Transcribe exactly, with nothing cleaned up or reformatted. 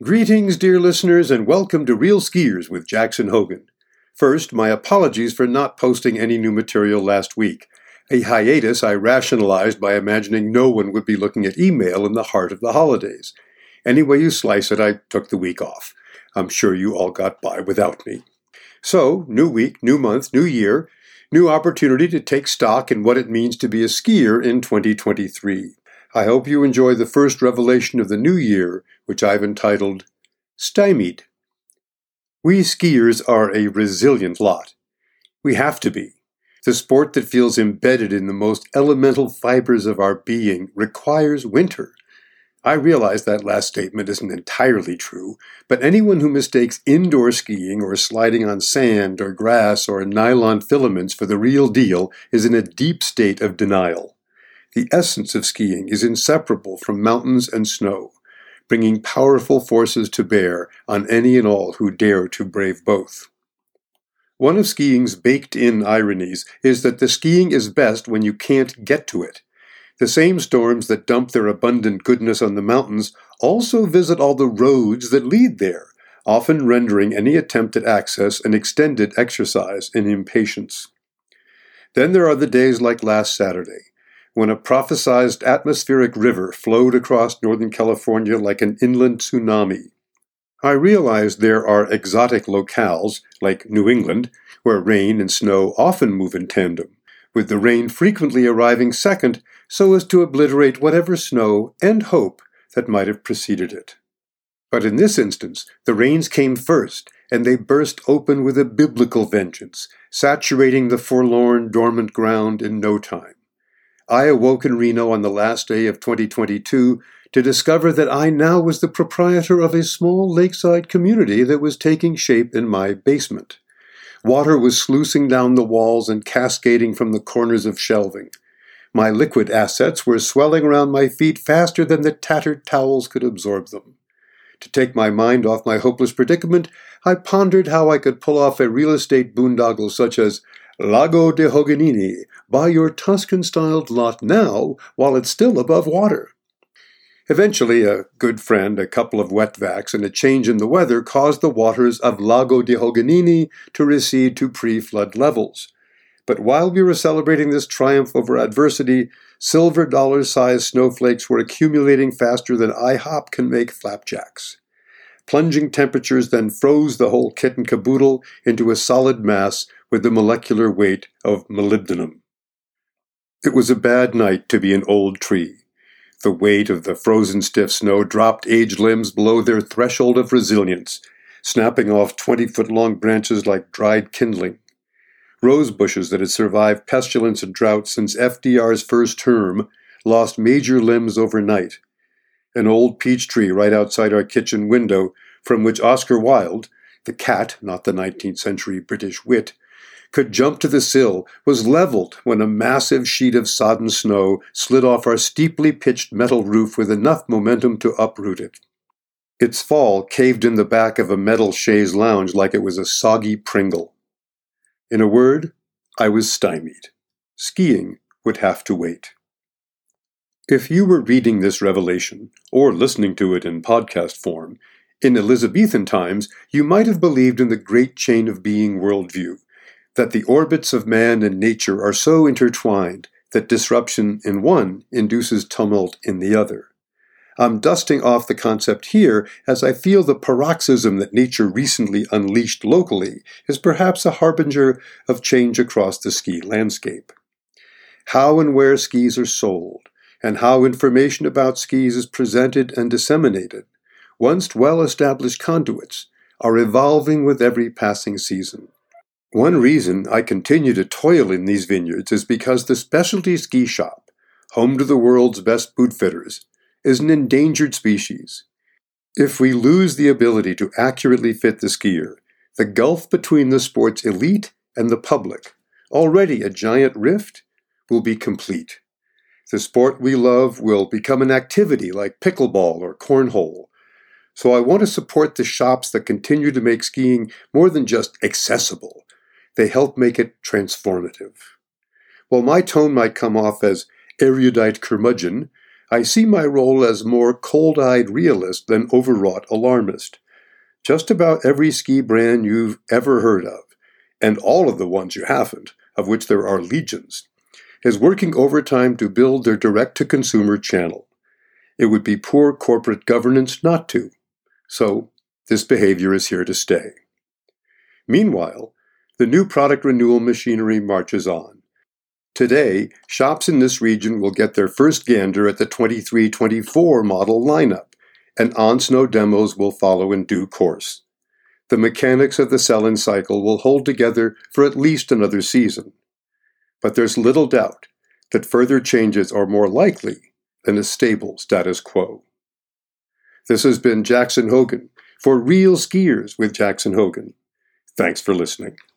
Greetings, dear listeners, and welcome to Real Skiers with Jackson Hogan. First, my apologies for not posting any new material last week. A hiatus I rationalized by imagining no one would be looking at email in the heart of the holidays. Any way you slice it, I took the week off. I'm sure you all got by without me. So, new week, new month, new year, new opportunity to take stock in what it means to be a skier in twenty twenty-three. I hope you enjoy the first revelation of the new year, which I've entitled, Stymied. We skiers are a resilient lot. We have to be. The sport that feels embedded in the most elemental fibers of our being requires winter. I realize that last statement isn't entirely true, but anyone who mistakes indoor skiing or sliding on sand or grass or nylon filaments for the real deal is in a deep state of denial. The essence of skiing is inseparable from mountains and snow, bringing powerful forces to bear on any and all who dare to brave both. One of skiing's baked-in ironies is that the skiing is best when you can't get to it. The same storms that dump their abundant goodness on the mountains also visit all the roads that lead there, often rendering any attempt at access an extended exercise in impatience. Then there are the days like last Saturday, when a prophesized atmospheric river flowed across Northern California like an inland tsunami. I realize there are exotic locales, like New England, where rain and snow often move in tandem, with the rain frequently arriving second so as to obliterate whatever snow and hope that might have preceded it. But in this instance, the rains came first, and they burst open with a biblical vengeance, saturating the forlorn, dormant ground in no time. I awoke in Reno on the last day of twenty twenty-two to discover that I now was the proprietor of a small lakeside community that was taking shape in my basement. Water was sluicing down the walls and cascading from the corners of shelving. My liquid assets were swelling around my feet faster than the tattered towels could absorb them. To take my mind off my hopeless predicament, I pondered how I could pull off a real estate boondoggle such as Lago de Hoganini, buy your Tuscan-styled lot now while it's still above water. Eventually, a good friend, a couple of wet vacs, and a change in the weather caused the waters of Lago de Hoganini to recede to pre-flood levels. But while we were celebrating this triumph over adversity, silver dollar-sized snowflakes were accumulating faster than IHOP can make flapjacks. Plunging temperatures then froze the whole kit and caboodle into a solid mass with the molecular weight of molybdenum. It was a bad night to be an old tree. The weight of the frozen stiff snow dropped aged limbs below their threshold of resilience, snapping off twenty-foot-long branches like dried kindling. Rose bushes that had survived pestilence and drought since F D R's first term lost major limbs overnight. An old peach tree right outside our kitchen window, from which Oscar Wilde, the cat, not the nineteenth century British wit, could jump to the sill, was leveled when a massive sheet of sodden snow slid off our steeply pitched metal roof with enough momentum to uproot it. Its fall caved in the back of a metal chaise lounge like it was a soggy Pringle. In a word, I was stymied. Skiing would have to wait. If you were reading this revelation, or listening to it in podcast form, in Elizabethan times, you might have believed in the great chain of being worldview, that the orbits of man and nature are so intertwined that disruption in one induces tumult in the other. I'm dusting off the concept here as I feel the paroxysm that nature recently unleashed locally is perhaps a harbinger of change across the ski landscape. How and where skis are sold, and how information about skis is presented and disseminated, once well-established conduits, are evolving with every passing season. One reason I continue to toil in these vineyards is because the specialty ski shop, home to the world's best bootfitters, is an endangered species. If we lose the ability to accurately fit the skier, the gulf between the sport's elite and the public, already a giant rift, will be complete. The sport we love will become an activity like pickleball or cornhole. So I want to support the shops that continue to make skiing more than just accessible. They help make it transformative. While my tone might come off as erudite curmudgeon, I see my role as more cold-eyed realist than overwrought alarmist. Just about every ski brand you've ever heard of, and all of the ones you haven't, of which there are legions, is working overtime to build their direct-to-consumer channel. It would be poor corporate governance not to. So, this behavior is here to stay. Meanwhile, the new product renewal machinery marches on. Today, shops in this region will get their first gander at the twenty-three twenty-four model lineup, and on-snow demos will follow in due course. The mechanics of the sell-in cycle will hold together for at least another season. But there's little doubt that further changes are more likely than a stable status quo. This has been Jackson Hogan for Real Skiers with Jackson Hogan. Thanks for listening.